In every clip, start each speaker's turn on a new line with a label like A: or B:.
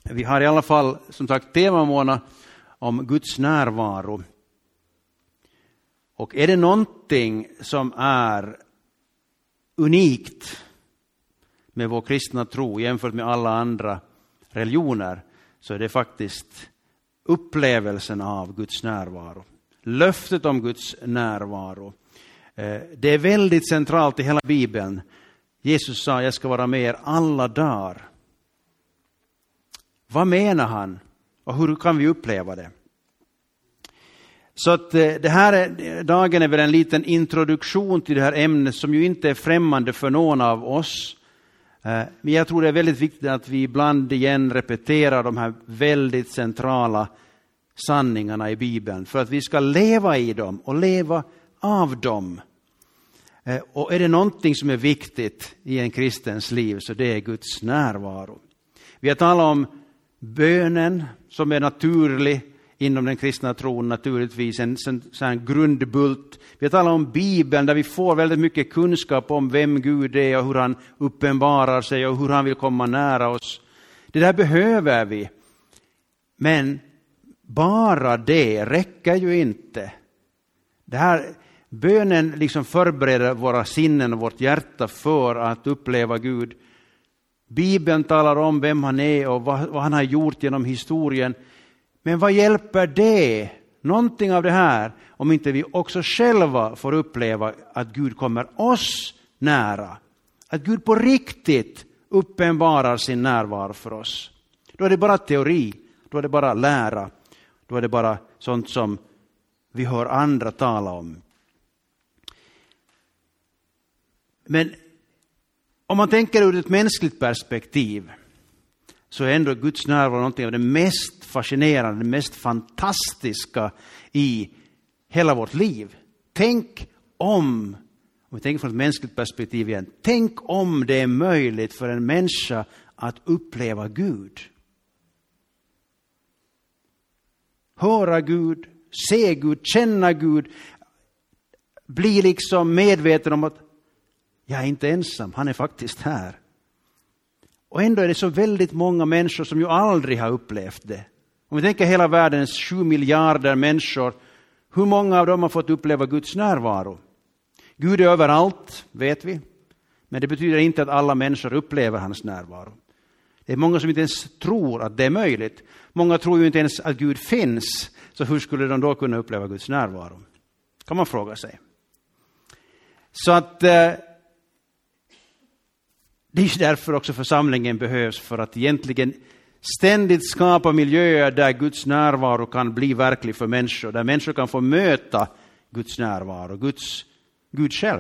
A: Vi har i alla fall som sagt temamånad om Guds närvaro. Och är det någonting som är unikt med vår kristna tro jämfört med alla andra religioner, så är det faktiskt upplevelsen av Guds närvaro. Löftet om Guds närvaro. Det är väldigt centralt i hela Bibeln. Jesus sa, jag ska vara med er alla dagar. Vad menar han? Och hur kan vi uppleva det? Så att det här dagen är väl en liten introduktion till det här ämnet som ju inte är främmande för någon av oss. Men jag tror det är väldigt viktigt att vi ibland igen repeterar de här väldigt centrala sanningarna i Bibeln. För att vi ska leva i dem och leva av dem. Och är det någonting som är viktigt i en kristens liv, så det är Guds närvaro. Vi har talat om bönen som är naturlig inom den kristna tron, naturligtvis en sån grundbult. Vi har talat om Bibeln där vi får väldigt mycket kunskap om vem Gud är och hur han uppenbarar sig och hur han vill komma nära oss. Det där behöver vi. Men bara det räcker ju inte. Det här bönen liksom förbereder våra sinnen och vårt hjärta för att uppleva Gud. Bibeln talar om vem han är och vad han har gjort genom historien. Men vad hjälper det, någonting av det här, om inte vi också själva får uppleva att Gud kommer oss nära? Att Gud på riktigt uppenbarar sin närvaro för oss. Då är det bara teori, då är det bara lära, då är det bara sånt som vi hör andra tala om. Men om man tänker ur ett mänskligt perspektiv, så är ändå Guds närvaro någonting av det mest fascinerande, det mest fantastiska i hela vårt liv. Tänk om vi tänker från ett mänskligt perspektiv igen, tänk om det är möjligt för en människa att uppleva Gud. Höra Gud, se Gud, känna Gud, bli liksom medveten om att jag är inte ensam, han är faktiskt här. Och ändå är det så väldigt många människor som ju aldrig har upplevt det. Om vi tänker hela världens 7 miljarder människor, hur många av dem har fått uppleva Guds närvaro? Gud är överallt, vet vi. Men det betyder inte att alla människor upplever hans närvaro. Det är många som inte ens tror att det är möjligt. Många tror ju inte ens att Gud finns. Så hur skulle de då kunna uppleva Guds närvaro? Kan man fråga sig. Så att det är därför också församlingen behövs, för att egentligen ständigt skapa miljöer där Guds närvaro kan bli verklig för människor. Där människor kan få möta Guds närvaro, Gud själv.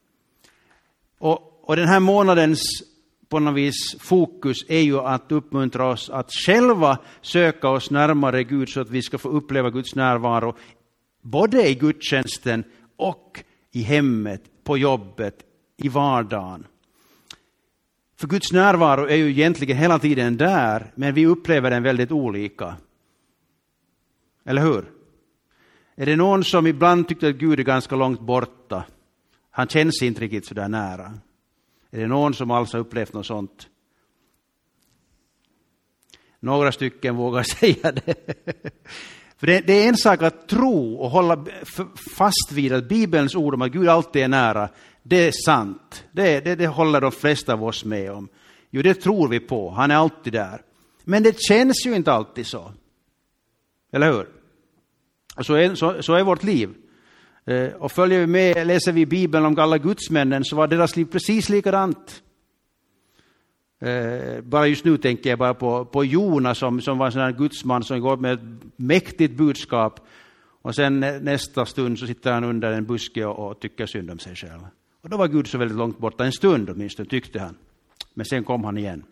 A: Och den här månadens på något vis fokus är ju att uppmuntra oss att själva söka oss närmare Gud, så att vi ska få uppleva Guds närvaro både i gudstjänsten och i hemmet, på jobbet, i vardagen. För Guds närvaro är ju egentligen hela tiden där, men vi upplever den väldigt olika. Eller hur? Är det någon som ibland tycker att Gud är ganska långt borta? Han känns inte riktigt så där nära. Är det någon som alls har upplevt något sånt? Några stycken vågar säga det. För det är en sak att tro och hålla fast vid att Bibelns ord om att Gud alltid är nära. Det är sant. Det håller de flesta av oss med om. Jo, det tror vi på. Han är alltid där. Men det känns ju inte alltid så. Eller hur? Så är vårt liv. Och följer vi med, läser vi Bibeln om alla gudsmännen, så var deras liv precis likadant. Bara just nu tänker jag bara på Jona som var en sån här gudsman som går med ett mäktigt budskap. Och sen nästa stund så sitter han under en buske och tycker synd om sig själv. Och då var Gud så väldigt långt borta, en stund åtminstone tyckte han. Men sen kom han igen.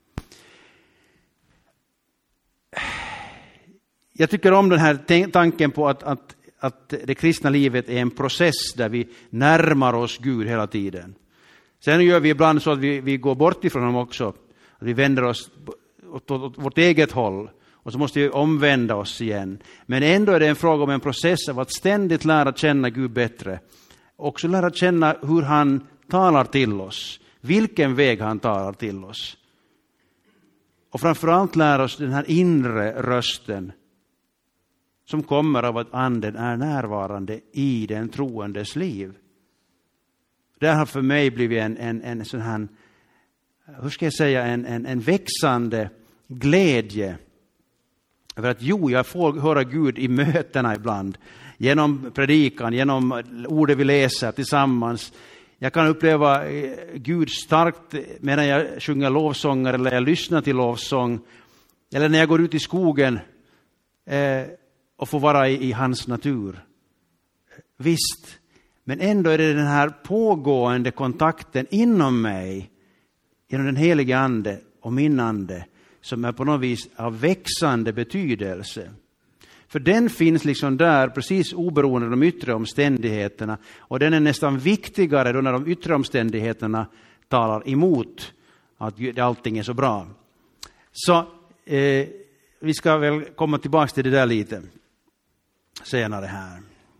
A: Jag tycker om den här tanken på att det kristna livet är en process där vi närmar oss Gud hela tiden. Sen gör vi ibland så att vi går bort ifrån honom också. Att vi vänder oss åt vårt eget håll. Och så måste vi omvända oss igen. Men ändå är det en fråga om en process av att ständigt lära känna Gud bättre. Också lära känna hur han talar till oss. Vilken väg han talar till oss. Och framförallt lära oss den här inre rösten som kommer av att anden är närvarande i den troendes liv. Det har för mig blivit en sån här, hur ska jag säga, en växande glädje över att jag får höra Gud i mötena ibland. Genom predikan, genom ordet vi läser tillsammans. Jag kan uppleva Gud starkt medan jag sjunger lovsånger eller jag lyssnar till lovsång. Eller när jag går ut i skogen och får vara i hans natur. Visst, men ändå är det den här pågående kontakten inom mig genom den helige ande och min ande som är på något vis av växande betydelse. För den finns liksom där precis oberoende av de yttre omständigheterna. Och den är nästan viktigare då när de yttre omständigheterna talar emot att allting är så bra. Så vi ska väl komma tillbaka till det där lite senare här.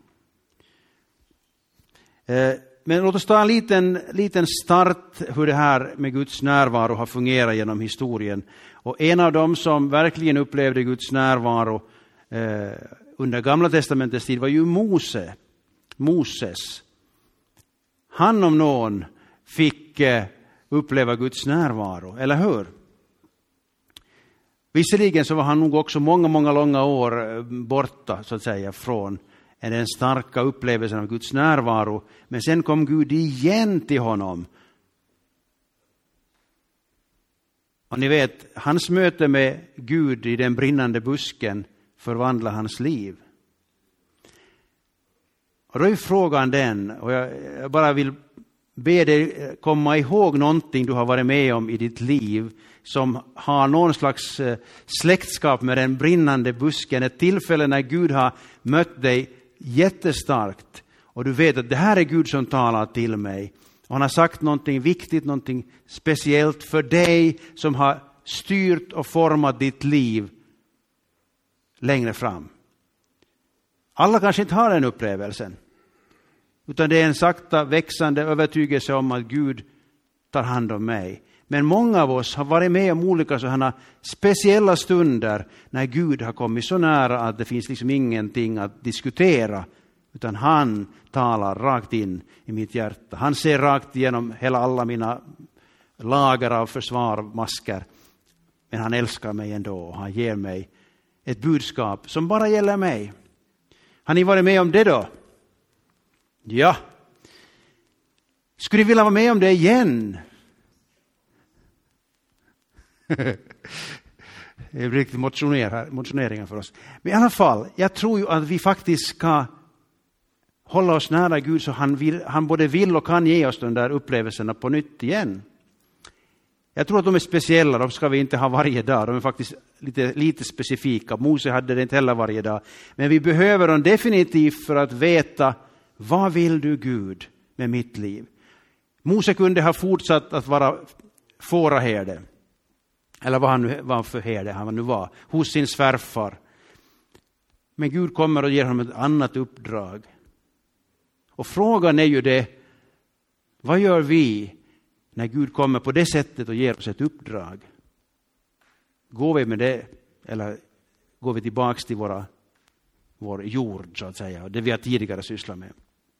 A: Men låt oss ta en liten start hur det här med Guds närvaro har fungerat genom historien. Och en av dem som verkligen upplevde Guds närvaro under Gamla testamentets tid var ju Moses. Han om någon fick uppleva Guds närvaro, eller hur? Visserligen så var han nog också många långa år borta så att säga från den starka upplevelsen av Guds närvaro. Men sen kom Gud igen till honom. Och ni vet, hans möte med Gud i den brinnande busken förvandlar hans liv. Och då är frågan den, och jag bara vill be dig komma ihåg någonting du har varit med om i ditt liv som har någon slags släktskap med den brinnande busken. Ett tillfälle när Gud har mött dig jättestarkt och du vet att det här är Gud som talar till mig. Och han har sagt någonting viktigt, någonting speciellt för dig som har styrt och format ditt liv längre fram. Alla kanske inte har den upplevelsen. Utan det är en sakta växande övertygelse om att Gud tar hand om mig. Men många av oss har varit med om olika sådana speciella stunder när Gud har kommit så nära att det finns liksom ingenting att diskutera. Utan han talar rakt in i mitt hjärta. Han ser rakt igenom alla mina lager av försvarmasker. Men han älskar mig ändå och han ger mig ett budskap som bara gäller mig. Har ni varit med om det då? Ja. Skulle du vilja vara med om det igen? Det är riktigt motioneringar för oss. Men i alla fall, jag tror ju att vi faktiskt ska hålla oss nära Gud så han både vill och kan ge oss de där upplevelserna på nytt igen. Jag tror att de är speciella, de ska vi inte ha varje dag. De är faktiskt lite specifika. Mose hade det inte heller varje dag. Men vi behöver dem definitivt för att veta, vad vill du Gud med mitt liv? Mose kunde ha fortsatt att vara fåraherde. Eller vad han nu var för herde han nu var. Hos sin svärfar. Men Gud kommer och ger honom ett annat uppdrag. Och frågan är ju det, vad gör vi när Gud kommer på det sättet och ger oss ett uppdrag? Går vi med det eller går vi tillbaka till vår jord så att säga, och det vi har tidigare sysslat med?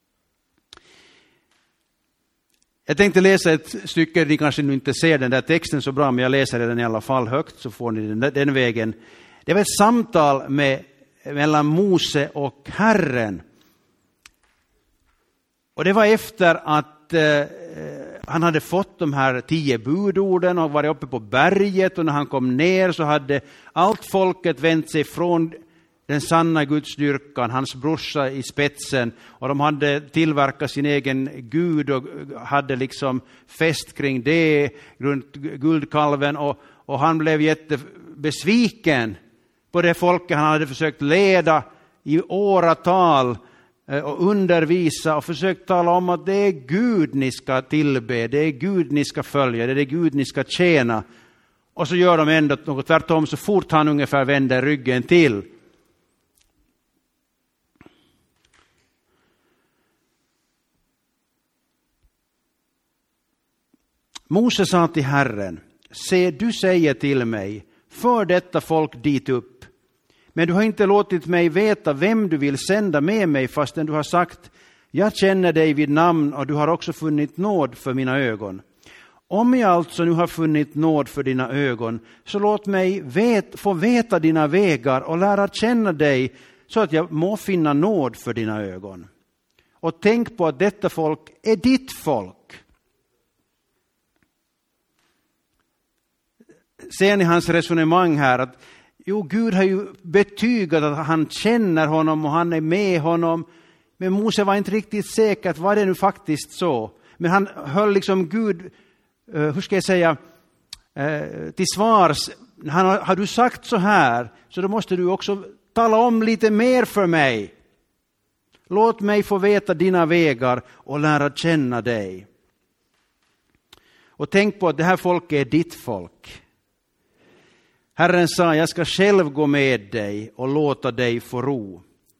A: Jag tänkte läsa ett stycke, ni kanske nu inte ser den där texten så bra, men jag läser den i alla fall högt så får ni den vägen. Det var ett samtal mellan Mose och Herren. Och det var efter att han hade fått de här 10 budorden och varit uppe på berget, och när han kom ner så hade allt folket vänt sig från den sanna gudsdyrkan, hans brorsa i spetsen, och de hade tillverkat sin egen gud och hade liksom fest kring det runt guldkalven, och han blev jättebesviken på det folket han hade försökt leda i åratal och undervisa och försökt tala om att det är Gud ni ska tillbe, det är Gud ni ska följa, det är Gud ni ska tjäna. Och så gör de ändå något tvärtom så fort han ungefär vänder ryggen till. Mose sa till Herren, se, du säger till mig, för detta folk dit upp. Men du har inte låtit mig veta vem du vill sända med mig, fastän du har sagt, jag känner dig vid namn och du har också funnit nåd för mina ögon. Om jag alltså nu har funnit nåd för dina ögon, så låt mig få veta dina vägar och lära känna dig, så att jag må finna nåd för dina ögon. Och tänk på att detta folk är ditt folk. Ser ni hans resonemang här? Att Gud har ju betygat att han känner honom och han är med honom. Men Mose var inte riktigt säker att var det nu faktiskt så. Men han höll liksom Gud, hur ska jag säga, till svars. Har du sagt så här, så då måste du också tala om lite mer för mig. Låt mig få veta dina vägar och lära känna dig. Och tänk på att det här folket är ditt folk. Herren sa, jag ska själv gå med dig och låta dig få ro.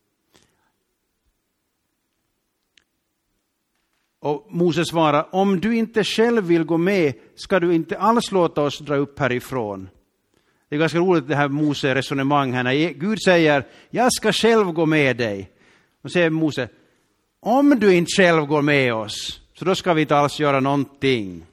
A: Och Moses svarar, om du inte själv vill gå med, ska du inte alls låta oss dra upp härifrån. Det är ganska roligt det här Mose resonemang här. När Gud säger, jag ska själv gå med dig. Och säger Mose, om du inte själv går med oss, så då ska vi inte alls göra någonting.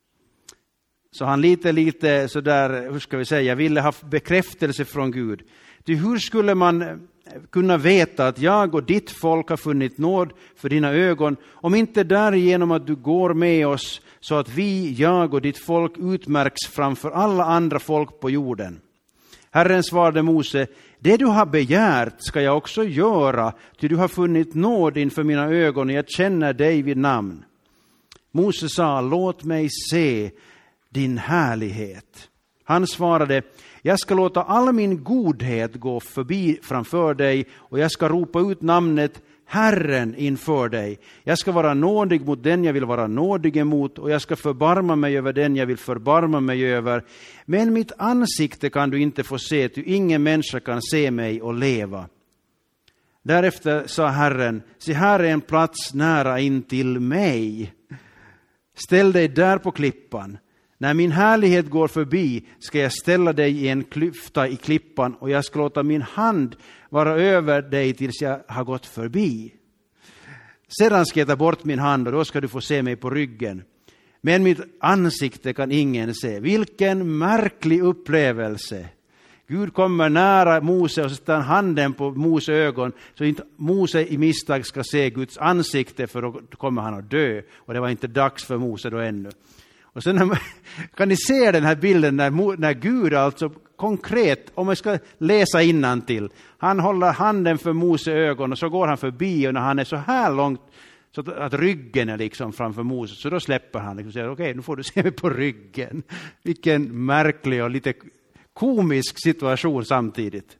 A: Så han lite sådär, hur ska vi säga, ville ha bekräftelse från Gud. Hur skulle man kunna veta att jag och ditt folk har funnit nåd för dina ögon, om inte därigenom att du går med oss, så att jag och ditt folk utmärks framför alla andra folk på jorden? Herren svarade Mose, det du har begärt ska jag också göra, ty du har funnit nåd inför mina ögon och jag känner dig vid namn. Mose sa, låt mig se din härlighet. Han svarade, jag ska låta all min godhet gå förbi framför dig och jag ska ropa ut namnet Herren inför dig. Jag ska vara nådig mot den jag vill vara nådig emot och jag ska förbarma mig över den jag vill förbarma mig över. Men mitt ansikte kan du inte få se, ty ingen människa kan se mig och leva. Därefter sa Herren, se här är en plats nära in till mig. Ställ dig där på klippan. När min härlighet går förbi ska jag ställa dig i en klyfta i klippan och jag ska låta min hand vara över dig tills jag har gått förbi. Sedan ska jag ta bort min hand och då ska du få se mig på ryggen. Men mitt ansikte kan ingen se. Vilken märklig upplevelse. Gud kommer nära Mose och sätter handen på Mose ögon så inte Mose i misstag ska se Guds ansikte, för då kommer han att dö. Och det var inte dags för Mose då ännu. Och sen kan ni se den här bilden när Gud alltså konkret, om jag ska läsa innantill, han håller handen för Mose ögon och så går han förbi, och när han är så här långt så att ryggen är liksom framför Mose, så då släpper han liksom och säger okej, nu får du se mig på ryggen. Vilken märklig och lite komisk situation samtidigt.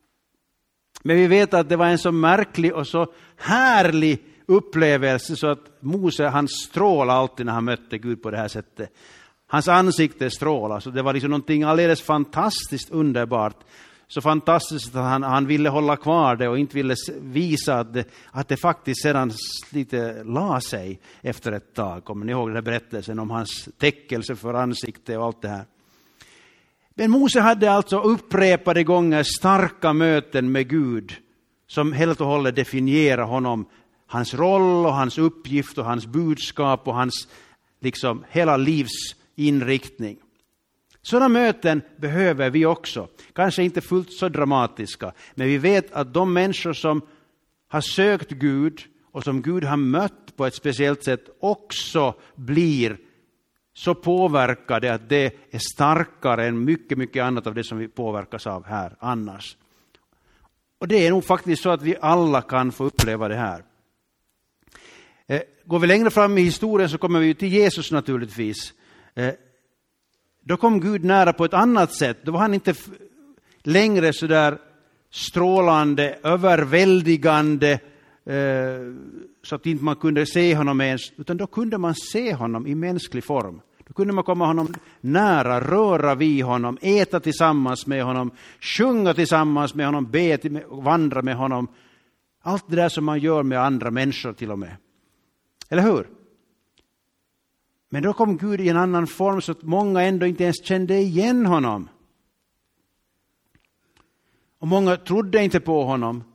A: Men vi vet att det var en så märklig och så härlig upplevelse så att Mose, han strålade alltid när han mötte Gud på det här sättet. Hans ansikte strålade, så det var liksom någonting alldeles fantastiskt underbart. Så fantastiskt att han ville hålla kvar det och inte ville visa att det faktiskt sedan lite la sig efter ett tag. Kommer ni ihåg den här berättelsen om hans täckelse för ansikte och allt det här? Men Mose hade alltså upprepade gånger starka möten med Gud som helt och hållet definierar honom, hans roll och hans uppgift och hans budskap och hans liksom hela livs inriktning. Sådana möten behöver vi också. Kanske inte fullt så dramatiska, men vi vet att de människor som har sökt Gud och som Gud har mött på ett speciellt sätt också blir så påverkade att det är starkare än mycket, mycket annat av det som vi påverkas av här annars. Och det är nog faktiskt så att vi alla kan få uppleva det här. Går vi längre fram i historien så kommer vi till Jesus naturligtvis. Då kom Gud nära på ett annat sätt. Då var han inte längre så där strålande, överväldigande så att inte man kunde se honom ens, utan då kunde man se honom i mänsklig form. Då kunde man komma honom nära, röra vid honom, äta tillsammans med honom, sjunga tillsammans med honom, vandra med honom. Allt det där som man gör med andra människor till och med. Eller hur? Men då kom Gud i en annan form så att många ändå inte ens kände igen honom. Och många trodde inte på honom.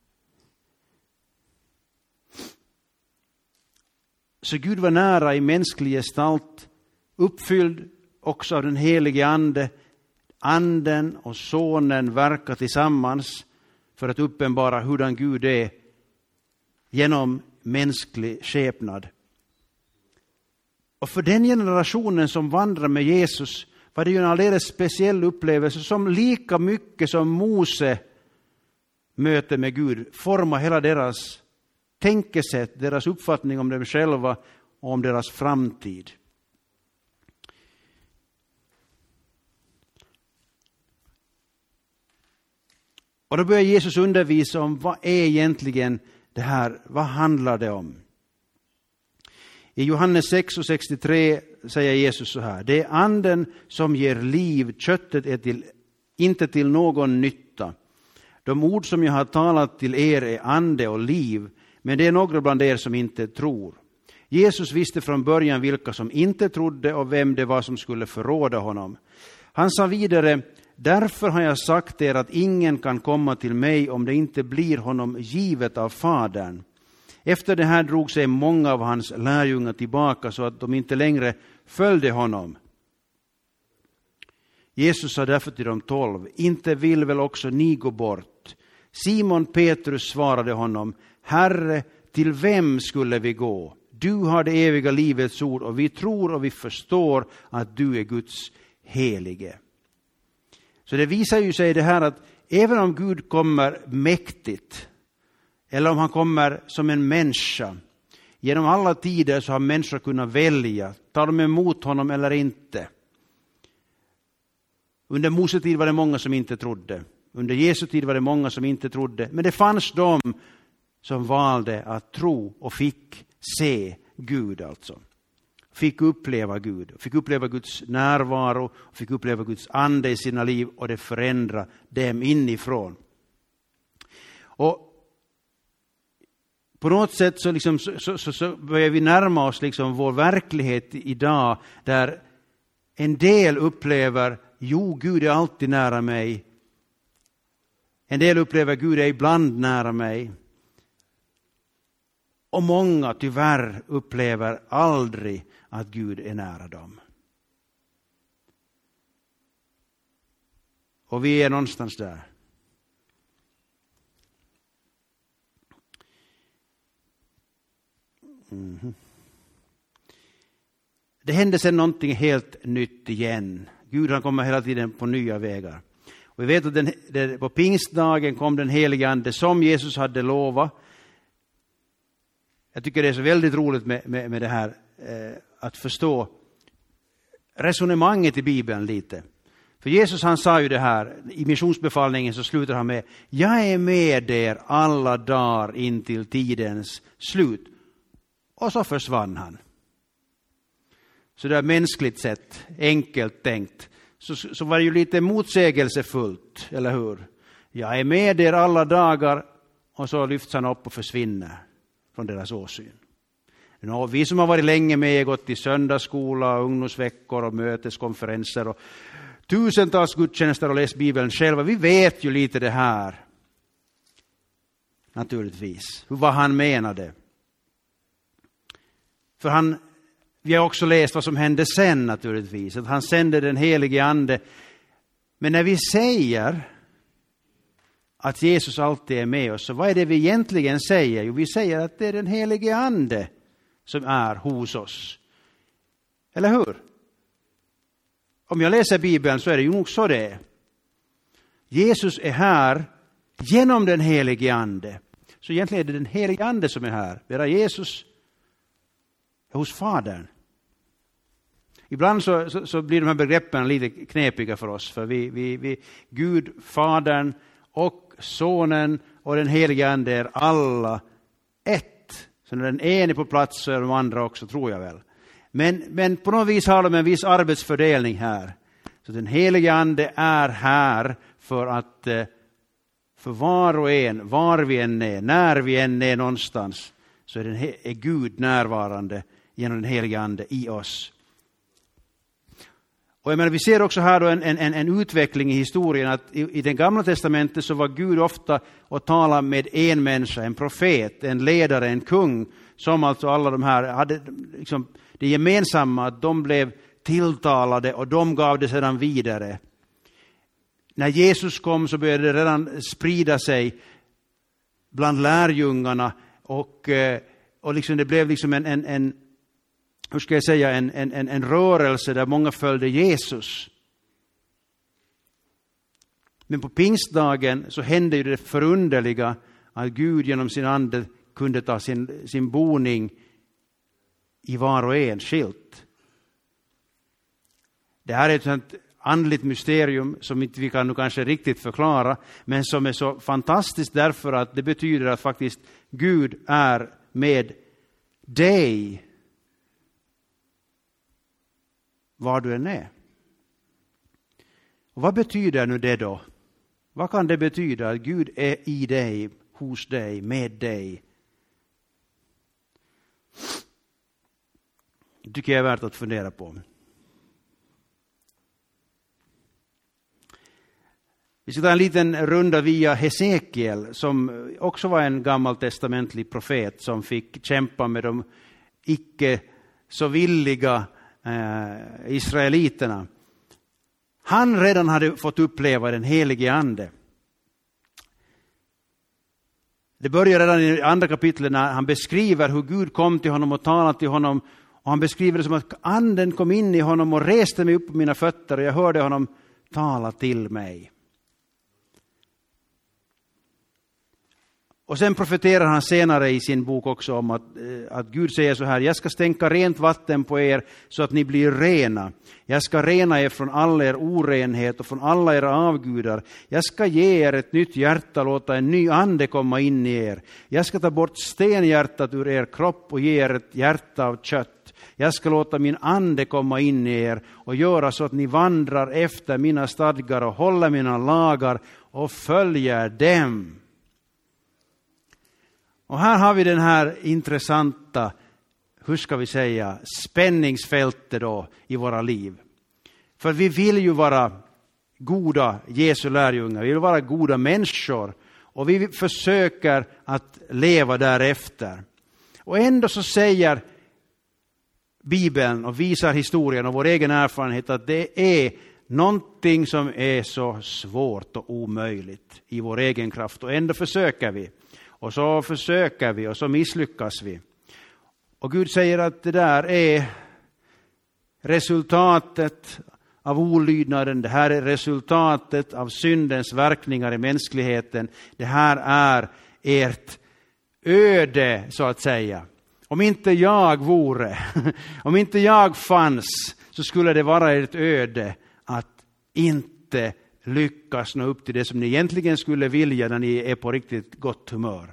A: Så Gud var nära i mänsklig gestalt, uppfylld också av den helige ande. Anden och sonen verkar tillsammans för att uppenbara hurdan Gud är genom mänsklig skepnad. Och för den generationen som vandrar med Jesus var det ju en alldeles speciell upplevelse som lika mycket som Mose möte med Gud formar hela deras tänkesätt, deras uppfattning om dem själva och om deras framtid. Och då börjar Jesus undervisa om vad är egentligen det här, vad handlar det om? I Johannes 6:63 säger Jesus så här: det är anden som ger liv, köttet är inte till någon nytta. De ord som jag har talat till er är ande och liv, men det är några bland er som inte tror. Jesus visste från början vilka som inte trodde och vem det var som skulle förråda honom. Han sa vidare: därför har jag sagt er att ingen kan komma till mig om det inte blir honom givet av Fadern. Efter det här drog sig många av hans lärjungar tillbaka så att de inte längre följde honom. Jesus sa därför till de 12: inte vill väl också ni gå bort? Simon Petrus svarade honom: Herre, till vem skulle vi gå? Du har det eviga livets ord och vi tror och vi förstår att du är Guds helige. Så det visar ju sig det här att även om Gud kommer mäktigt eller om han kommer som en människa, genom alla tider så har människor kunnat välja, tar de emot honom eller inte. Under Mose tid var det många som inte trodde. Under Jesu tid var det många som inte trodde. Men det fanns de som valde att tro och fick se Gud alltså. Fick uppleva Gud, fick uppleva Guds närvaro, fick uppleva Guds ande i sina liv och det förändrar dem inifrån. Och på något sätt så börjar vi närma oss liksom vår verklighet idag där en del upplever Gud är alltid nära mig. En del upplever Gud är ibland nära mig. Och många tyvärr upplever aldrig att Gud är nära dem. Och vi är någonstans där. Det hände sedan någonting helt nytt igen. Gud han kommer hela tiden på nya vägar. Och vi vet att på pingstdagen kom den helige ande som Jesus hade lovat. Jag tycker det är så väldigt roligt med det här att förstå resonemanget i Bibeln lite. För Jesus han sa ju det här, i missionsbefallningen så slutar han med: jag är med er alla dagar in till tidens slut. Och så försvann han. Så där mänskligt sett, enkelt tänkt, så var det ju lite motsägelsefullt, eller hur? Jag är med er alla dagar, och så lyfts han upp och försvinner från deras åsyn. Vi som har varit länge med, gått i söndagsskola, ungdomsveckor och möteskonferenser och tusentals gudstjänster och läst Bibeln själva, vi vet ju lite det här. Naturligtvis, vad han menade. För vi har också läst vad som hände sen naturligtvis. Att han sände den helige ande. Men när vi säger att Jesus alltid är med oss, så vad är det vi egentligen säger? Jo, vi säger att det är den helige ande som är hos oss. Eller hur? Om jag läser Bibeln så är det ju nog så det är. Jesus är här genom den helige ande. Så egentligen är det den helige ande som är här. Bara Jesus är hos Fadern. Ibland så blir de här begreppen lite knepiga för oss. För vi Gud, Fadern och Sonen och den helige ande är alla ett. Så när den ene är på plats så är de andra också, tror jag väl. Men på något vis har de en viss arbetsfördelning här. Så den helige ande är här för att för var och en, var vi än är, när vi än är någonstans, så är Gud närvarande genom den helige ande i oss. Och jag menar, vi ser också här då en utveckling i historien att i det gamla testamentet så var Gud ofta och talade med en människa, en profet, en ledare, en kung, som alltså alla de här hade liksom det gemensamma att de blev tilltalade och de gav det sedan vidare. När Jesus kom så började det redan sprida sig bland lärjungarna och liksom det blev liksom hur ska jag säga, en rörelse där många följde Jesus. Men på pingstdagen så hände ju det förunderliga att Gud genom sin ande kunde ta sin boning i var och en skilt. Det här är ett sånt andligt mysterium som inte vi kan nu kanske riktigt förklara, men som är så fantastiskt därför att det betyder att faktiskt Gud är med dig var du än är. Och vad betyder nu det då? Vad kan det betyda att Gud är i dig, hos dig, med dig? Det tycker jag är värt att fundera på. Vi ska ta en liten runda via Hesekiel som också var en gammaltestamentlig profet som fick kämpa med de icke så villiga israeliterna. Han redan hade fått uppleva den helige ande. Det börjar redan i andra kapitlet när han beskriver hur Gud kom till honom och talade till honom. Och han beskriver det som att anden kom in i honom och reste mig upp på mina fötter och jag hörde honom tala till mig. Och sen profeterar han senare i sin bok också om att Gud säger så här: jag ska stänka rent vatten på er så att ni blir rena. Jag ska rena er från all er orenhet och från alla era avgudar. Jag ska ge er ett nytt hjärta, låta en ny ande komma in i er. Jag ska ta bort stenhjärtat ur er kropp och ge er ett hjärta av kött. Jag ska låta min ande komma in i er och göra så att ni vandrar efter mina stadgar och håller mina lagar och följer dem. Och här har vi den här intressanta, hur ska vi säga, spänningsfältet då i våra liv. För vi vill ju vara goda Jesu lärjungar, vi vill vara goda människor och vi försöker att leva därefter. Och ändå så säger Bibeln och visar historien och vår egen erfarenhet att det är någonting som är så svårt och omöjligt i vår egen kraft och ändå försöker vi. Och så försöker vi och så misslyckas vi. Och Gud säger att det där är resultatet av olydnaden. Det här är resultatet av syndens verkningar i mänskligheten. Det här är ert öde så att säga. Om inte jag vore, om inte jag fanns så skulle det vara ert öde att inte lyckas nå upp till det som ni egentligen skulle vilja när ni är på riktigt gott humör.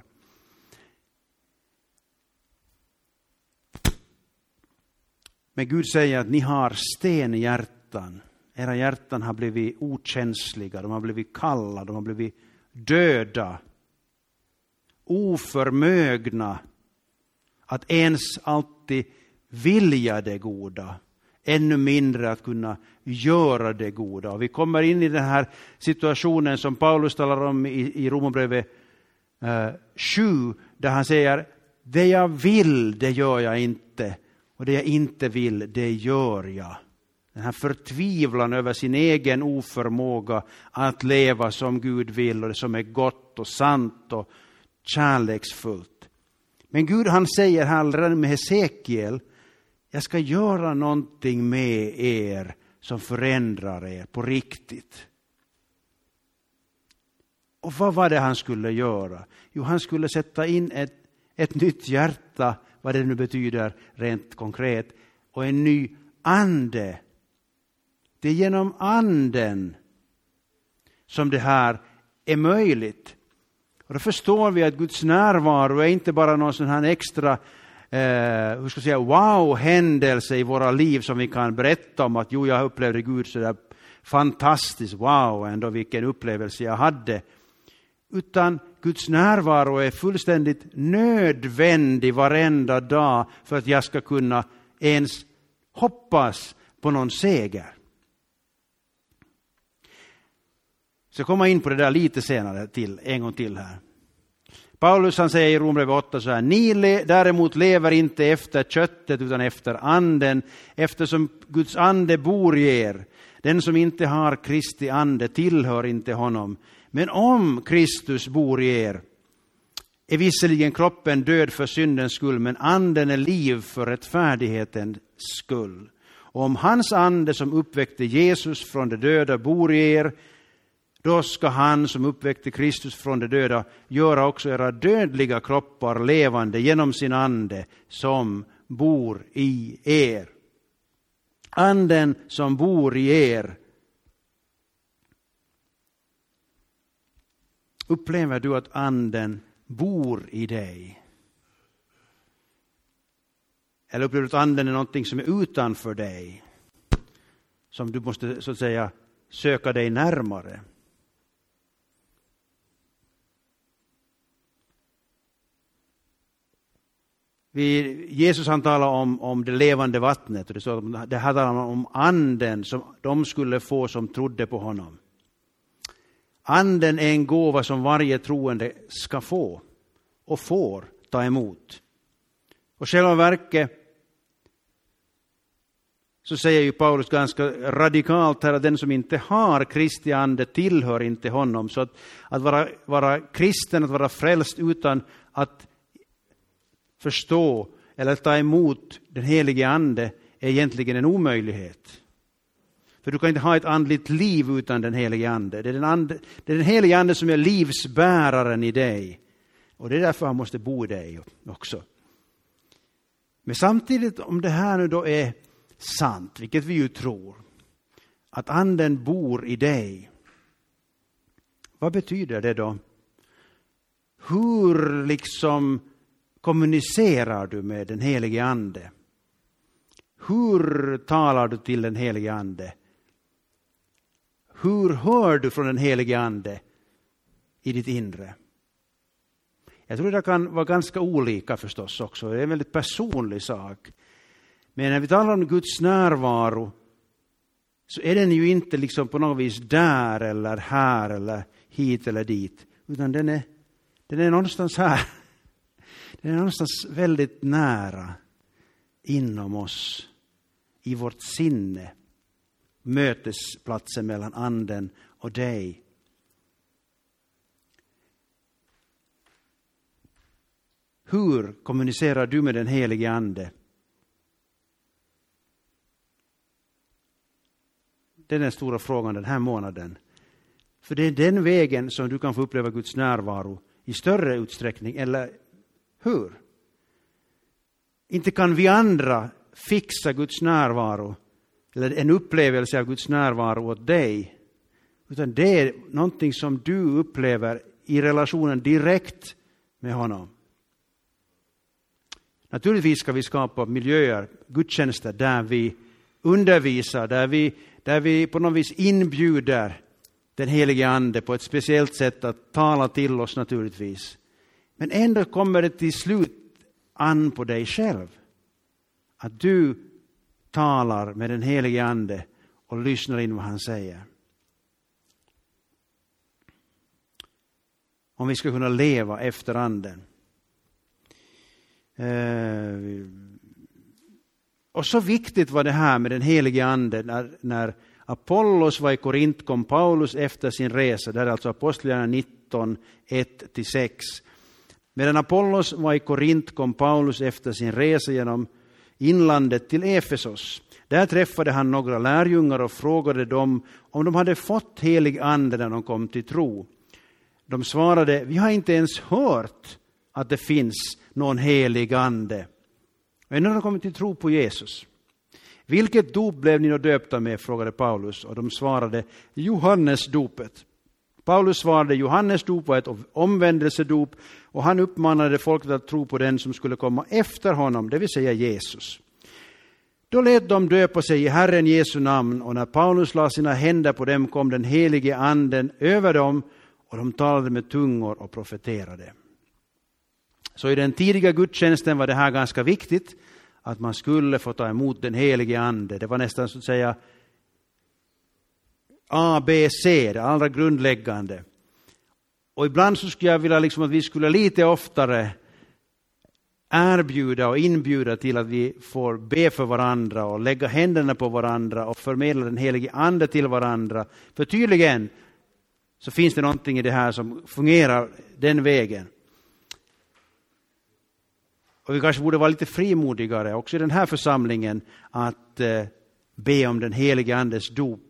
A: Men Gud säger att ni har stenhjärtan. Era hjärtan har blivit okänsliga, de har blivit kalla, de har blivit döda. Oförmögna att ens alltid vilja det goda. Ännu mindre att kunna göra det goda. Och vi kommer in i den här situationen som Paulus talar om i Romarbrevet 7. Där han säger, det jag vill, det gör jag inte. Och det jag inte vill, det gör jag. Den här förtvivlan över sin egen oförmåga att leva som Gud vill. Och det som är gott och sant och kärleksfullt. Men Gud han säger här med Hesekiel, jag ska göra någonting med er som förändrar er på riktigt. Och vad var det han skulle göra? Jo, han skulle sätta in ett nytt hjärta, vad det nu betyder rent konkret, och en ny ande. Det är genom anden som det här är möjligt. Och då förstår vi att Guds närvaro är inte bara någon sån här extra hur ska jag säga, wow-händelse i våra liv som vi kan berätta om att jag upplevde Gud så där fantastiskt, wow, ändå vilken upplevelse jag hade. Utan Guds närvaro är fullständigt nödvändig varenda dag för att jag ska kunna ens hoppas på någon seger. Så komma in på det där lite senare en gång till här. Paulus han säger i Romarbrevet 8 så här: ni däremot lever inte efter köttet utan efter anden, eftersom Guds ande bor i er. Den som inte har Kristi ande tillhör inte honom. Men om Kristus bor i er är visserligen kroppen död för syndens skull, men anden är liv för rättfärdighetens skull. Och om hans ande som uppväckte Jesus från de döda bor i er, då ska han som uppväckte Kristus från de döda göra också era dödliga kroppar levande genom sin ande som bor i er. Anden som bor i er. Upplever du att anden bor i dig? Eller upplever du att anden är någonting som är utanför dig? Som du måste så att säga söka dig närmare? Jesus han talar om det levande vattnet. Och det här talar om anden som de skulle få som trodde på honom. Anden är en gåva som varje troende ska få och får ta emot. Och själva verket så säger ju Paulus ganska radikalt här att den som inte har Kristi ande tillhör inte honom. Så att vara kristen, att vara frälst utan att förstå eller ta emot den helige ande är egentligen en omöjlighet. För du kan inte ha ett andligt liv utan den helige ande. Det är den helige ande som är livsbäraren i dig. Och det är därför han måste bo i dig också. Men samtidigt, om det här nu då är sant, vilket vi ju tror, att anden bor i dig. Vad betyder det då? Hur liksom kommunicerar du med den helige ande? Hur talar du till den helige ande? Hur hör du från den helige ande i ditt inre? Jag tror det kan vara ganska olika förstås också. Det är en väldigt personlig sak. Men när vi talar om Guds närvaro så är den ju inte liksom på något vis där eller här eller hit eller dit. Utan den är någonstans här. Den är någonstans väldigt nära inom oss, i vårt sinne. Mötesplatsen mellan anden och dig. Hur kommunicerar du med den helige ande? Det är den stora frågan den här månaden. För det är den vägen som du kan få uppleva Guds närvaro i större utsträckning, eller hur? Inte kan vi andra fixa Guds närvaro eller en upplevelse av Guds närvaro åt dig. Utan det är någonting som du upplever i relationen direkt med honom. Naturligtvis ska vi skapa miljöer, gudstjänster där vi undervisar, där vi på något vis inbjuder den helige ande på ett speciellt sätt att tala till oss naturligtvis. Men ändå kommer det till slut an på dig själv. Att du talar med den helige ande och lyssnar in vad han säger. Om vi ska kunna leva efter anden. Och så viktigt var det här med den helige ande när Apollos var i Korint kom Paulus efter sin resa. Det är alltså Apostlagärningarna 19, 1-6. Medan Apollos var i Korint kom Paulus efter sin resa genom inlandet till Efesos. Där träffade han några lärjungar och frågade dem om de hade fått helig ande när de kom till tro. De svarade, vi har inte ens hört att det finns någon helig ande. Men när de kom till tro på Jesus. Vilket dop blev ni då döpta med, frågade Paulus. Och de svarade, Johannes dopet. Paulus svarade, Johannes dop var ett omvändelsedop och han uppmanade folket att tro på den som skulle komma efter honom, det vill säga Jesus. Då lät de döpa sig i Herren Jesu namn och när Paulus la sina händer på dem kom den helige anden över dem och de talade med tungor och profeterade. Så i den tidiga gudstjänsten var det här ganska viktigt, att man skulle få ta emot den helige ande. Det var nästan så att säga A, B, C, det allra grundläggande. Och ibland så skulle jag vilja att vi skulle lite oftare erbjuda och inbjuda till att vi får be för varandra och lägga händerna på varandra och förmedla den helige ande till varandra. För tydligen så finns det någonting i det här som fungerar den vägen. Och vi kanske borde vara lite frimodigare också i den här församlingen att be om den helige andes dop.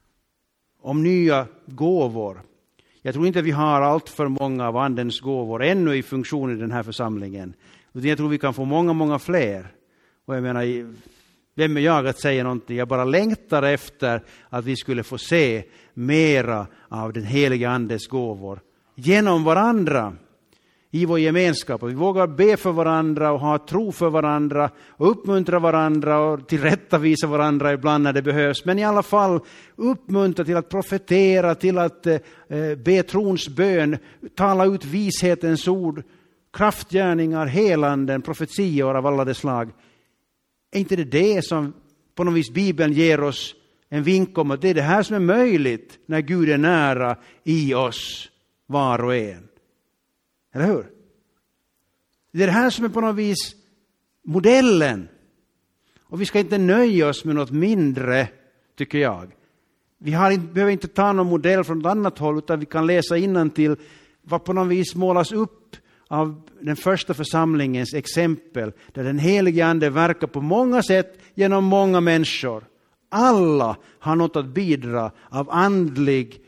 A: Om nya gåvor. Jag tror inte vi har allt för många av andens gåvor ännu i funktion i den här församlingen. Utan jag tror vi kan få många, många fler. Och jag menar, vem är jag att säga någonting? Jag bara längtar efter att vi skulle få se mera av den heliga andes gåvor genom varandra i vår gemenskap. Och vi vågar be för varandra och ha tro för varandra och uppmuntra varandra och tillrättavisa varandra ibland när det behövs. Men i alla fall uppmuntra till att profetera, till att be trons bön, tala ut vishetens ord, kraftgärningar, helanden, profetior av alla de slag. Är inte det som på något vis Bibeln ger oss en vink om att det är det här som är möjligt när Gud är nära i oss var och en? Eller hur? Det är det här som är på något vis modellen. Och vi ska inte nöja oss med något mindre, tycker jag. Vi behöver inte ta någon modell från ett annat håll, utan vi kan läsa innantill vad på något vis målas upp av den första församlingens exempel, där den helige ande verkar på många sätt genom många människor. Alla har något att bidra av andlig,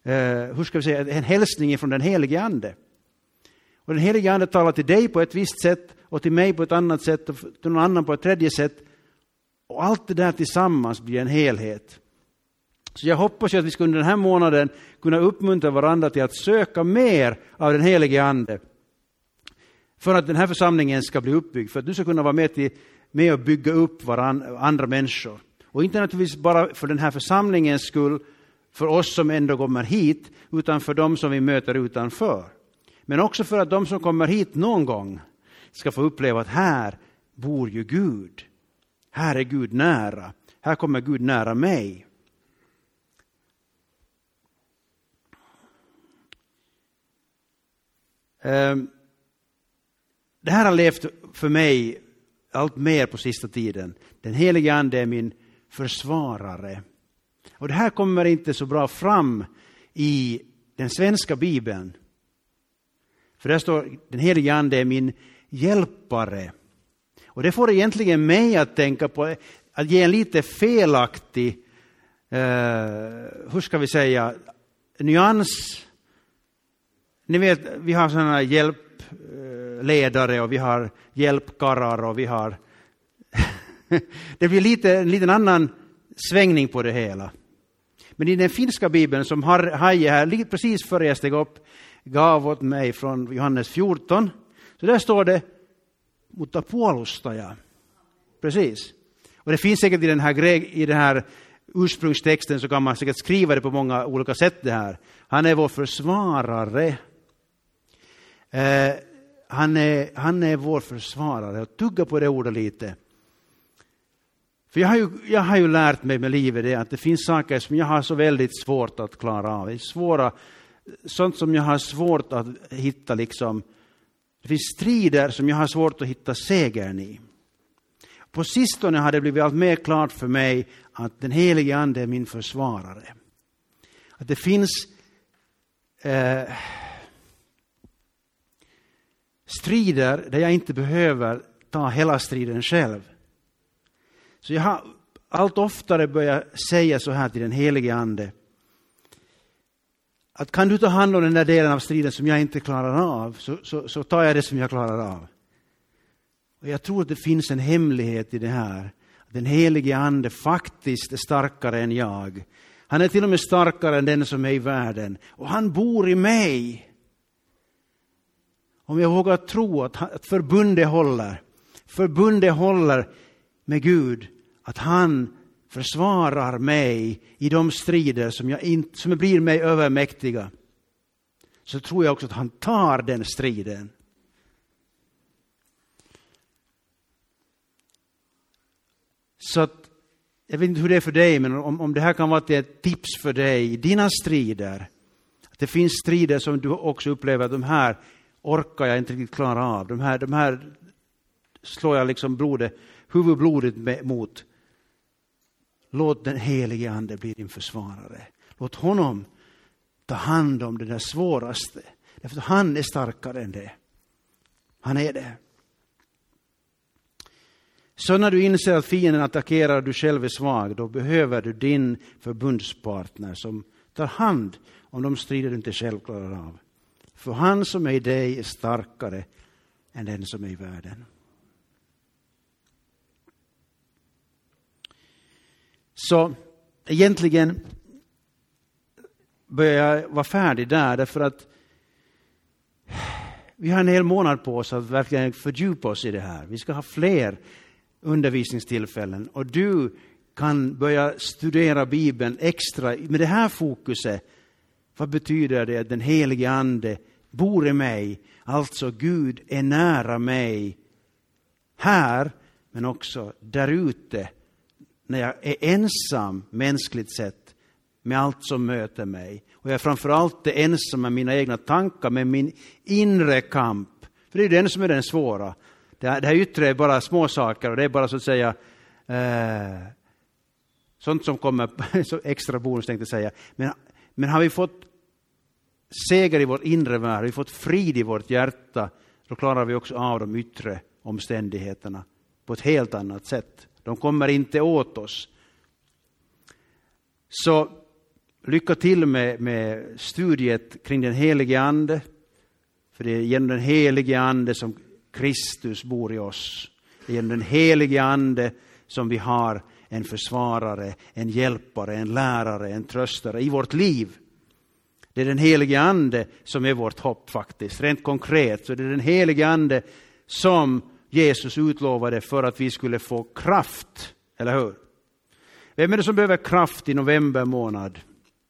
A: en hälsning från den helige ande. Och den helige ande talar till dig på ett visst sätt och till mig på ett annat sätt och till någon annan på ett tredje sätt. Och allt det där tillsammans blir en helhet. Så jag hoppas att vi ska under den här månaden kunna uppmuntra varandra till att söka mer av den helige ande. För att den här församlingen ska bli uppbyggd. För att du ska kunna vara med och bygga upp andra människor. Och inte naturligtvis bara för den här församlingens skull, för oss som ändå kommer hit, utan för dem som vi möter utanför. Men också för att de som kommer hit någon gång ska få uppleva att här bor ju Gud. Här är Gud nära. Här kommer Gud nära mig. Det här har levt för mig allt mer på sista tiden. Den helige ande är min försvarare. Och det här kommer inte så bra fram i den svenska Bibeln. För där står den helige ande är min hjälpare. Och det får egentligen mig att tänka på att ge en lite felaktig, hur ska vi säga, nyans. Ni vet, vi har sådana hjälpledare och vi har hjälpkarrar och vi har det blir en liten annan svängning på det hela. Men i den finska Bibeln som Haje här precis före jag steg upp gav åt mig från Johannes 14, så där står det mutta puolustaja. Precis. Och det finns säkert i den här ursprungstexten, så kan man säkert skriva det på många olika sätt det här. Han är vår försvarare. Han är vår försvarare. Och tugga på det ordet lite. För jag har ju lärt mig med livet det att det finns saker som jag har så väldigt svårt att klara av. Det är sånt som jag har svårt att hitta liksom. Det finns strider som jag har svårt att hitta segern i. På sistone har det blivit allt mer klart för mig att den helige ande är min försvarare. Att det finns strider där jag inte behöver ta hela striden själv. Så jag har allt oftare börjat säga så här till den helige ande. Att kan du ta hand om den där delen av striden som jag inte klarar av, så tar jag det som jag klarar av. Och jag tror att det finns en hemlighet i det här. Att den helige ande faktiskt är starkare än jag. Han är till och med starkare än den som är i världen. Och han bor i mig. Om jag vågar tro att förbundet håller med Gud. Att han försvarar mig i de strider som blir mig övermäktiga. så tror jag också att han tar den striden. Så att, jag vet inte hur det är för dig, men om det här kan vara ett tips för dig i dina strider. Att det finns strider som du också upplever att de här orkar jag inte riktigt klara av. De här slår jag liksom huvudblodet mot. Låt den helige ande bli din försvarare. Låt honom ta hand om det där svåraste. Därför han är starkare än det. Han är det. Så när du inser att fienden attackerar och du själv är svag, då behöver du din förbundspartner som tar hand om de strider du inte själv klarar av. För han som är i dig är starkare än den som är i världen. Så egentligen börjar jag vara färdig där, därför att vi har en hel månad på oss att verkligen fördjupa oss i det här. Vi ska ha fler undervisningstillfällen och du kan börja studera Bibeln extra med det här fokuset. Vad betyder det att den helige ande bor i mig? Alltså Gud är nära mig här, men också där ute när jag är ensam mänskligt sett med allt som möter mig. Och jag är framförallt ensam med mina egna tankar, med min inre kamp. För det är den som är den svåra. Det här yttre är bara små saker och det är bara så att säga sånt som kommer så extra bonus tänkte jag säga. Men har vi fått seger i vårt inre värld, har vi fått frid i vårt hjärta, då klarar vi också av de yttre omständigheterna på ett helt annat sätt. De kommer inte åt oss. Så lycka till med studiet kring den helige ande. För det är genom den helige ande som Kristus bor i oss. Det är genom den helige ande som vi har en försvarare, en hjälpare, en lärare, en tröstare i vårt liv. Det är den helige ande som är vårt hopp faktiskt. Rent konkret så det är den helige ande som Jesus utlovade för att vi skulle få kraft. Eller hur? Vem är det som behöver kraft i november månad?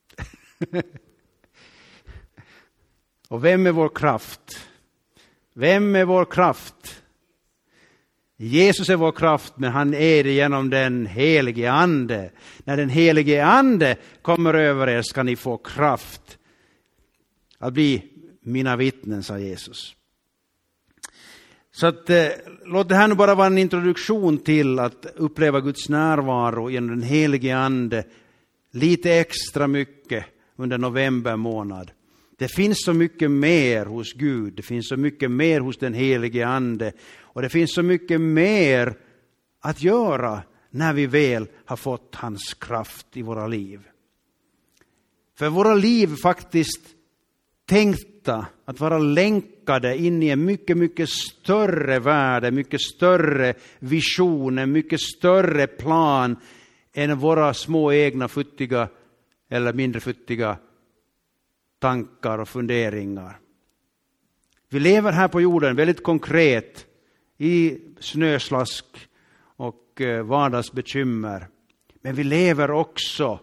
A: Och vem är vår kraft? Vem är vår kraft? Jesus är vår kraft, men han är det genom den helige ande. När den helige ande kommer över er ska ni få kraft att bli mina vittnen, sa Jesus. Så att, låt det här nu bara vara en introduktion till att uppleva Guds närvaro genom den helige ande lite extra mycket under november månad. Det finns så mycket mer hos Gud, det finns så mycket mer hos den helige ande och det finns så mycket mer att göra när vi väl har fått hans kraft i våra liv. För våra liv faktiskt tänkta att vara länkade in i en mycket, mycket större värld, en mycket större vision, en mycket större plan än våra små egna futtiga eller mindre futtiga tankar och funderingar. Vi lever här på jorden väldigt konkret i snöslask och vardagsbekymmer. Men vi lever också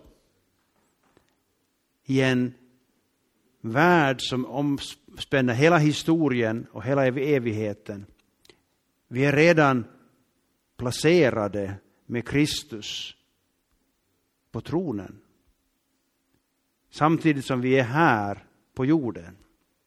A: i en värld som omspänner hela historien och hela evigheten. Vi är redan placerade med Kristus på tronen. Samtidigt som vi är här på jorden.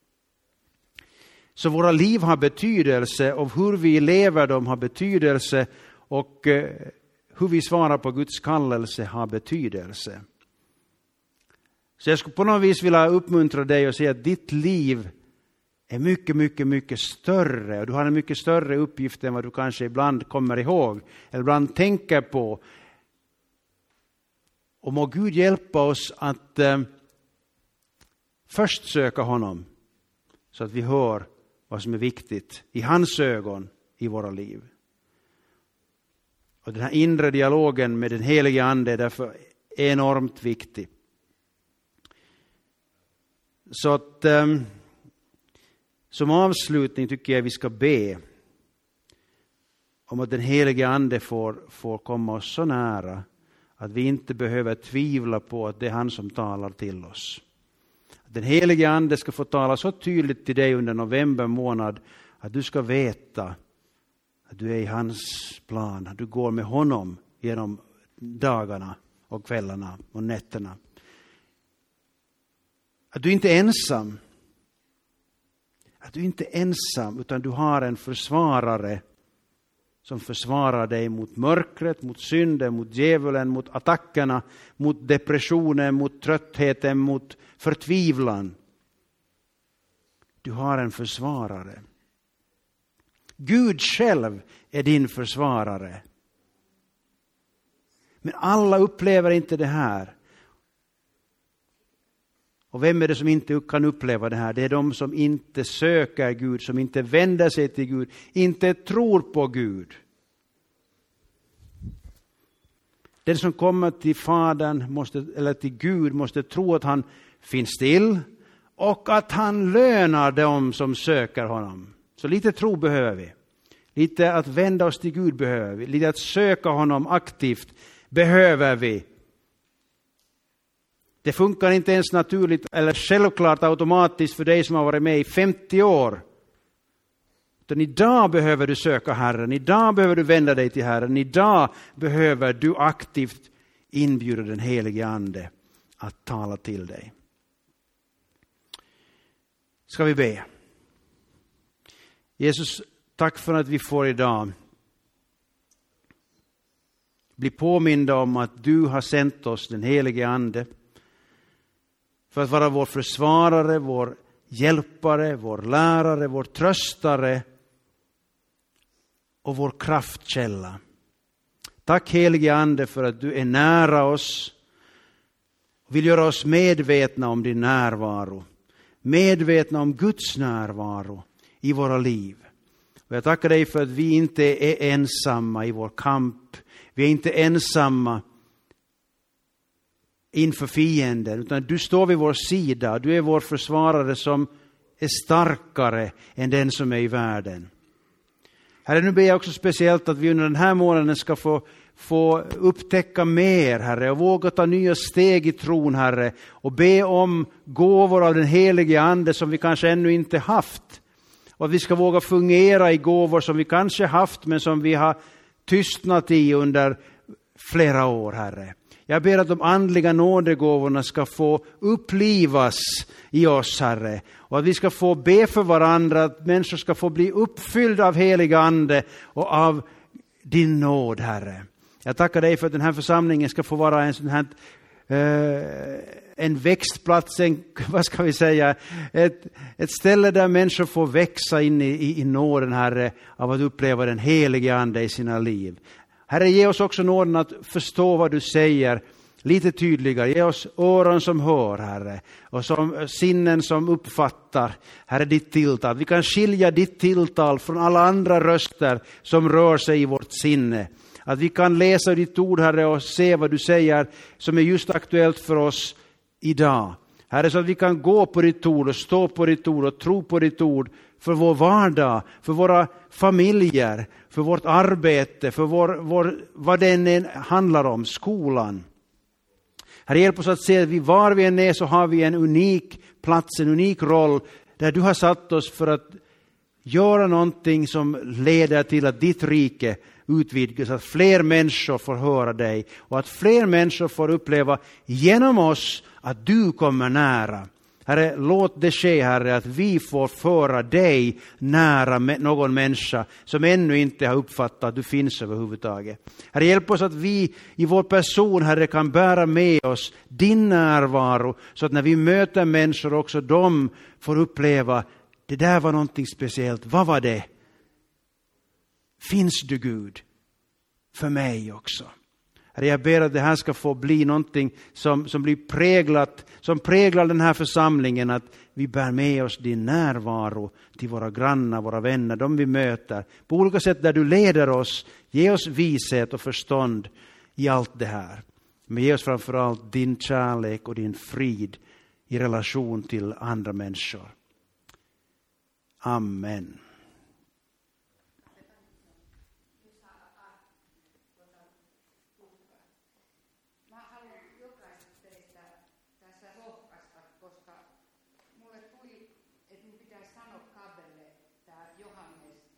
A: Så våra liv har betydelse och hur vi lever dem har betydelse och hur vi svarar på Guds kallelse har betydelse. Så jag skulle på något vis vilja uppmuntra dig och säga att ditt liv är mycket, mycket, mycket större. Och du har en mycket större uppgift än vad du kanske ibland kommer ihåg eller ibland tänker på. Och må Gud hjälpa oss att först söka honom så att vi hör vad som är viktigt i hans ögon i våra liv. Och den här inre dialogen med den helige ande är därför enormt viktig. Så att som avslutning tycker jag vi ska be om att den helige ande får komma oss så nära att vi inte behöver tvivla på att det är han som talar till oss. Den helige ande ska få tala så tydligt till dig under november månad att du ska veta att du är i hans plan. Att du går med honom genom dagarna och kvällarna och nätterna. Att du inte är ensam. Att du inte är ensam utan du har en försvarare som försvarar dig mot mörkret, mot synden, mot djävulen, mot attackerna, mot depressionen, mot tröttheten, mot förtvivlan. Du har en försvarare. Gud själv är din försvarare. Men alla upplever inte det här. Och vem är det som inte kan uppleva det här? Det är de som inte söker Gud, som inte vänder sig till Gud, inte tror på Gud. Den som kommer till Fadern eller till Gud måste tro att han finns till och att han lönar dem som söker honom. Så lite tro behöver vi. Lite att vända oss till Gud behöver vi. Lite att söka honom aktivt behöver vi. Det funkar inte ens naturligt eller självklart automatiskt för dig som har varit med i 50 år. Utan idag behöver du söka Herren. Idag behöver du vända dig till Herren. Idag behöver du aktivt inbjuda den helige ande att tala till dig. Ska vi be? Jesus, tack för att vi får idag bli påminda om att du har sänt oss den helige ande för att vara vår försvarare, vår hjälpare, vår lärare, vår tröstare och vår kraftkälla. Tack helige ande för att du är nära oss och vill göra oss medvetna om din närvaro. Medvetna om Guds närvaro i våra liv. Och jag tackar dig för att vi inte är ensamma i vår kamp. Vi är inte ensamma inför fienden, utan du står vid vår sida. Du är vår försvarare som är starkare än den som är i världen. Herre, nu ber jag också speciellt att vi under den här månaden ska få upptäcka mer, Herre, och våga ta nya steg i tron, Herre, och be om gåvor av den helige ande som vi kanske ännu inte haft. Och att vi ska våga fungera i gåvor som vi kanske haft men som vi har tystnat i under flera år, Herre. Jag ber att de andliga nådegåvorna ska få upplivas i oss, Herre. Och att vi ska få be för varandra, att människor ska få bli uppfyllda av helig ande och av din nåd, Herre. Jag tackar dig för att den här församlingen ska få vara en sån här en växtplats, vad ska vi säga, ett ställe där människor får växa in i nåden, Herre, av att uppleva den helige ande i sina liv. Herre, ge oss också nåden att förstå vad du säger lite tydligare. Ge oss öron som hör, Herre, och sinnen som uppfattar, Herre, ditt tilltal. Vi kan skilja ditt tilltal från alla andra röster som rör sig i vårt sinne. Att vi kan läsa ditt ord, Herre, och se vad du säger som är just aktuellt för oss idag. Herre, så att vi kan gå på ditt ord och stå på ditt ord och tro på ditt ord för vår vardag, för våra familjer, för vårt arbete, för vad den än handlar om, skolan. Herre, hjälp oss att se att var vi än är så har vi en unik plats, en unik roll där du har satt oss för att göra någonting som leder till att ditt rike utvidgas, att fler människor får höra dig och att fler människor får uppleva genom oss att du kommer nära. Herre, låt det ske, Herre, att vi får föra dig nära någon människa som ännu inte har uppfattat att du finns överhuvudtaget. Herre, hjälp oss att vi i vår person, Herre, kan bära med oss din närvaro så att när vi möter människor också de får uppleva det där var någonting speciellt. Vad var det? Finns du, Gud, för mig också? Herre, jag ber att det här ska få bli någonting som blir präglat, som präglar den här församlingen, att vi bär med oss din närvaro till våra grannar, våra vänner, de vi möter. På olika sätt där du leder oss, ge oss vishet och förstånd i allt det här. Men ge oss framförallt din kärlek och din frid i relation till andra människor. Amen.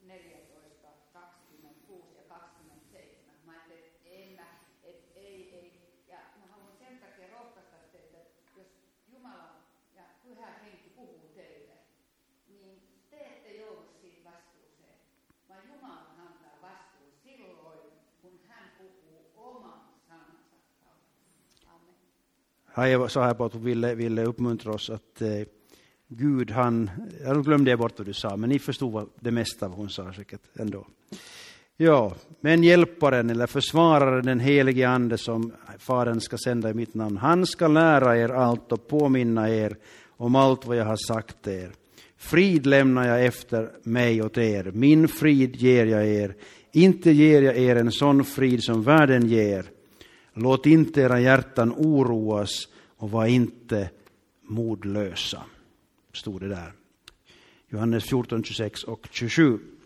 B: 14, 26 ja 27. Mä ajattelin, että ei. Ja mä haluan sen takia rohkaista teitä, että jos Jumala ja Pyhä Henki puhuu teille, niin te ette joudu siitä vastuuseen, vaan Jumala antaa vastuun silloin, kun hän puhuu oman sanansa kautta. Amen.
A: Jag sa här på att ville uppmuntra oss att Gud, jag glömde det bort vad du sa, men ni förstod det mesta vad hon sa säkert ändå. Ja, men hjälparen eller försvararen, den helige ande som Fadern ska sända i mitt namn, han ska lära er allt och påminna er om allt vad jag har sagt er. Frid lämnar jag efter mig åt er, min frid ger jag er, inte ger jag er en sån frid som världen ger. Låt inte era hjärtan oroas och var inte modlösa. Stod det där. Johannes 14, 26 och 27.